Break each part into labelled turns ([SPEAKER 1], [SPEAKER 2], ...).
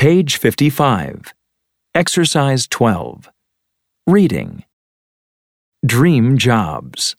[SPEAKER 1] Page 55. Exercise 12. Reading. Dream jobs.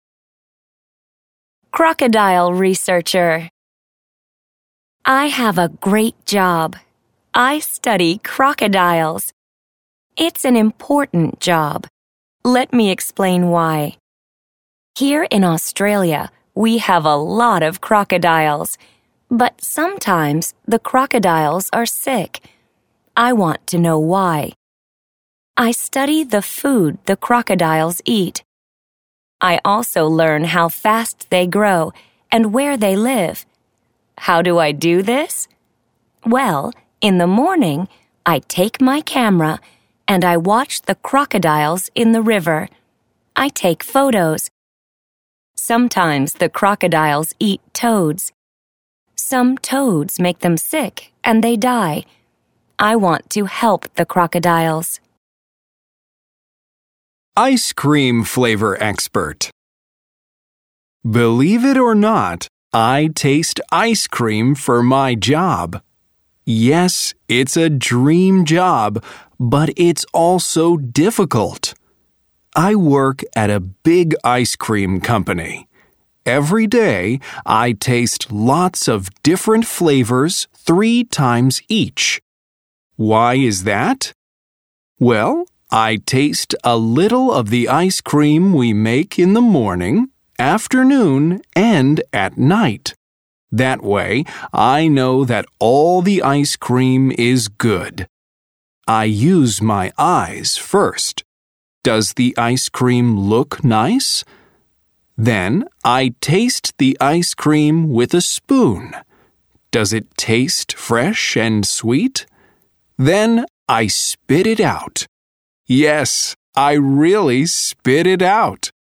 [SPEAKER 2] Crocodile researcher. I have a great job. I study crocodiles. It's an important job. Let me explain why. Here in Australia, we have a lot of crocodiles, but sometimes the crocodiles are sick. I want to know why. I study the food the crocodiles eat. I also learn how fast they grow and where they live. How do I do this? Well, in the morning, I take my camera and I watch the crocodiles in the river. I take photos. Sometimes the crocodiles eat toads. Some toads make them sick and they die. I want to help the crocodiles.
[SPEAKER 3] Ice cream flavor expert. Believe it or not, I taste ice cream for my job. Yes, it's a dream job, but it's also difficult. I work at a big ice cream company. Every day, I taste lots of different flavors 3 times each. Why is that? Well, I taste a little of the ice cream we make in the morning, afternoon, and at night. That way, I know that all the ice cream is good. I use my eyes first. Does the ice cream look nice? Then I taste the ice cream with a spoon. Does it taste fresh and sweet? Then I spit it out. Yes, I really spit it out.